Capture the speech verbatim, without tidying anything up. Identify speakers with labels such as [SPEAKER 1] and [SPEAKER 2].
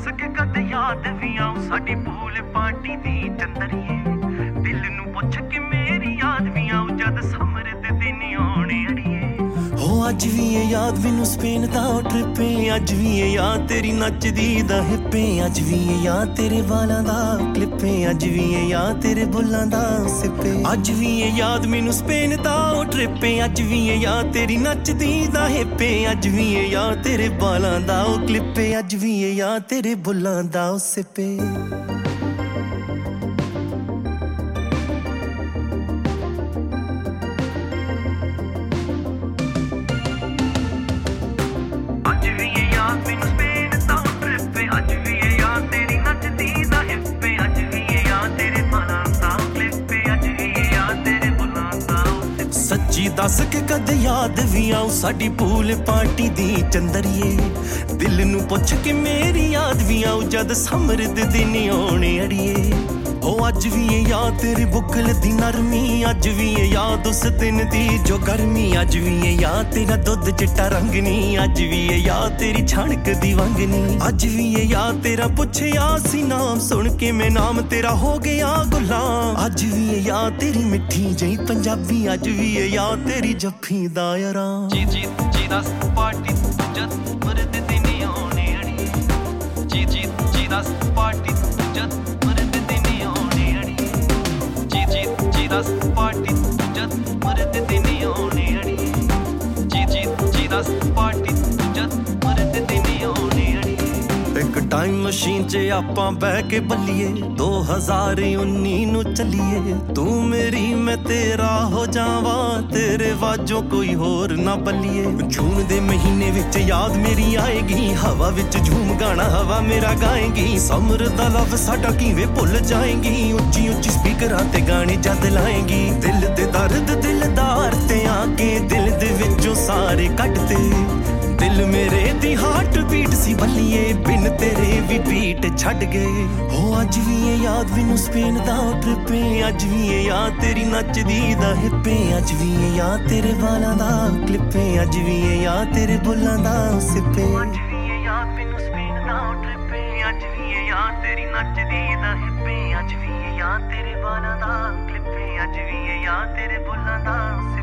[SPEAKER 1] ਦੱਸ ਕੇ ਕਦੇ ਯਾਦ ਵੀ ਆਉ ਸਾਡੀ ਪੂਲ ਪਾਰਟੀ ਦੀ ਚੰਦਰੀਏ ਦਿਲ ਨੂੰ ਪੁੱਛ ਕੇ ਮੇਰੀ ਯਾਦ ਵੀ ਆਉ ਜਦ ਸਮਰ ਦੇ ਦਿਨ ਆਉਣੇ ਅੜੀਏ ਹੋ ਅੱਜ ਵੀ ਇਹ ਯਾਦ ਮੈਨੂੰ ਸਪੇਨ ਦਾ ਟ੍ਰਿਪੇ ਅੱਜ ਵੀ ਇਹ ਯਾਦ ਤੇਰੀ ਨੱਚਦੀ ਦਾ ਹਿੱਪੇ ਅੱਜ ਵੀ ਇਹ ਯਾਦ ਤੇਰੇ ਵਾਲਾਂ ਦਾ ਕਲਿੱਪੇ ਅੱਜ ਵੀ ਇਹ ਯਾਦ ਤੇਰੇ ਬੁੱਲਾਂ ਦਾ ਸਿੱਪੇ ਅੱਜ ਵੀ ਇਹ ਯਾਦ ਮੈਨੂੰ ਸਪੇਨ ਦਾ ਟ੍ਰਿਪੇ ਅੱਜ ਵੀ ਇਹ ਯਾਦ ਤੇਰੀ ਨੱਚਦੀ ਦਾ ਹਿੱਪੇ ਅੱਜ ਵੀ ਇਹ ਯਾਦ ਤੇਰੇ ਵਾਲਾਂ ਦਾ ਉਹ ਕਲਿੱਪੇ ਅੱਜ ਵੀ ਇਹ ਯਾਦ ਤੇਰੇ ਬੁੱਲਾਂ ਦਾ ਉਹ ਸਿੱਪੇ ਸੱਚੀ ਦੱਸ ਕੇ ਕਦੇ ਯਾਦ ਵੀ ਆਉ ਸਾਡੀ ਪੂਲ ਪਾਰਟੀ ਦੀ ਚੰਦਰੀਏ ਦਿਲ ਨੂੰ ਪੁੱਛ ਕੇ ਮੇਰੀ ਯਾਦ ਵੀ ਆਉ ਜਦ ਸਮਰ ਦੇ ਦਿਨ ਆਉਣੇ ਅੜੀਏ ਉਹ ਅੱਜ ਵੀ ਇਹ ਯਾਦ ਤੇਰੀ ਬੁੱਕਲ ਦੀ ਨਰਮੀ ਅੱਜ ਵੀ ਇਹ ਯਾਦ ਉਸ ਦਿਨ ਦੀ ਜੋ ਗਰਮੀ ਅੱਜ ਵੀ ਇਹ ਯਾਦ ਤੇਰਾ ਦੁੱਧ ਚਿੱਟਾ ਰੰਗ ਨੀ ਅੱਜ ਵੀ ਇਹ ਯਾਦ ਤੇਰੀ ਛਣਕ ਦੀ ਵੰਗਨੀ ਅੱਜ ਵੀ ਇਹ ਯਾਦ ਤੇਰਾ ਪੁੱਛਿਆ ਸੀ ਨਾਮ ਸੁਣ ਕੇ ਮੈਂ ਨਾਮ ਤੇਰਾ ਹੋ ਗਿਆ ਗੁਲਾਮ ਅੱਜ ਵੀ ਇਹ ਯਾਦ ਤੇਰੀ ਮਿੱਠੀ ਜਿਹੀ ਪੰਜਾਬੀ ਅੱਜ ਵੀ ਇਹ ਯਾਦ ਤੇਰੀ ਜੱਫੀ ਦਾ ਆਰਾਮ ਜੀ ਜੀ ਜੀ ਦਸ ਪਾਰਟੀ ਜਦ ਮਰਦੇ ਦਿਨ ਆਉਣੇ ਅੜੀਏ ਜੀ ਜੀ ਜੀ ਦਸ ਪਾਰਟੀ ਜਦ ਦਸ ਪਾਰਟੀ ਜਦ ਮਰਦੇ ਦਿਨ ਆਉਣੇ ਅੜੀਏ ਜੀ ਜੀ ਜੀ ਦਸ ਪਾਰਟੀ ਜਦ ਮਰਦੇ ਦਿਨ ਆਉਣੇ ਅੜੀਏ ਇੱਕ ਟਾਈਮ ਮਸ਼ੀਨ 'ਚ ਆਪਾਂ ਬਹਿ ਕੇ ਬੱਲੀਏ ਦੋ ਹਜ਼ਾਰ ਉੱਨੀ ਨੂੰ ਚੱਲੀਏ ਤੂੰ ਮੇਰੀ ਮੈਂ ਤੇਰਾ ਹੋ ਜਾਵਾਂ ਤੇਰੇ ਵਾਜੋਂ ਕੋਈ ਹੋਰ ਨਾ ਬੱਲੀਏ ਜੂਨ ਦੇ ਮਹੀਨੇ ਵਿੱਚ ਯਾਦ ਮੇਰੀ ਆਏਗੀ ਹਵਾ ਵਿੱਚ ਝੂਮ ਗਾਣਾ ਹਵਾ ਮੇਰਾ ਗਾਏਗੀ ਸਮਰ ਦਾ ਲਵ ਸਾਡਾ ਕਿਵੇਂ ਭੁੱਲ ਜਾਏਗੀ ਉੱਚੀ ਉੱਚੀ ਸਪੀਕਰਾਂ ਤੇ ਗਾਣੇ ਜਦ ਲਾਏਗੀ ਦਿਲ ਦੇ ਦਰਦ ਦਿਲਦਾਰ ਤੇ ਆ ਕੇ ਦਿਲ ਦੇ ਵਿੱਚੋਂ ਸਾਰੇ ਕੱਢਦੇ ਦਿਲ ਮੇਰੇ ਦੀ ਹਾਰਟ ਬੀਟ ਸੀ ਬੱਲੀਏ ਬਿਨ ਤੇਰੇ ਵੀ ਬੀਟ ਛੱਡ ਗਏ ਹੋ ਅੱਜ ਵੀ ਇਹ ਯਾਦ ਮੈਨੂੰ ਸਪੇਨ ਦਾ ਟ੍ਰਿਪੇ ਅੱਜ ਵੀ ਇਹ ਯਾਦ ਤੇਰੀ ਨੱਚਦੀ ਦਾ ਹਿੱਪੇ ਅੱਜ ਵੀ ਇਹ ਯਾਦ ਤੇਰੇ ਵਾਲਾਂ ਦਾ ਕਲਿੱਪੇ ਅੱਜ ਵੀ ਇਹ ਯਾਦ ਤੇਰੇ ਬੁੱਲਾਂ ਦਾ ਸਿੱਪੇ ਅੱਜ ਵੀ ਇਹ ਯਾਦ ਮੈਨੂੰ ਸਪੇਨ ਦਾ ਟ੍ਰਿਪੇ ਅੱਜ ਵੀ ਇਹ ਯਾਦ ਤੇਰੀ ਨੱਚਦੀ ਦਾ ਹਿੱਪੇ ਅੱਜ ਵੀ ਇਹ ਯਾਦ ਤੇਰੇ ਵਾਲਾਂ ਦਾ ਕਲਿੱਪੇ ਅੱਜ ਵੀ ਇਹ ਯਾਦ ਤੇਰੇ ਬੁੱਲਾਂ ਦਾ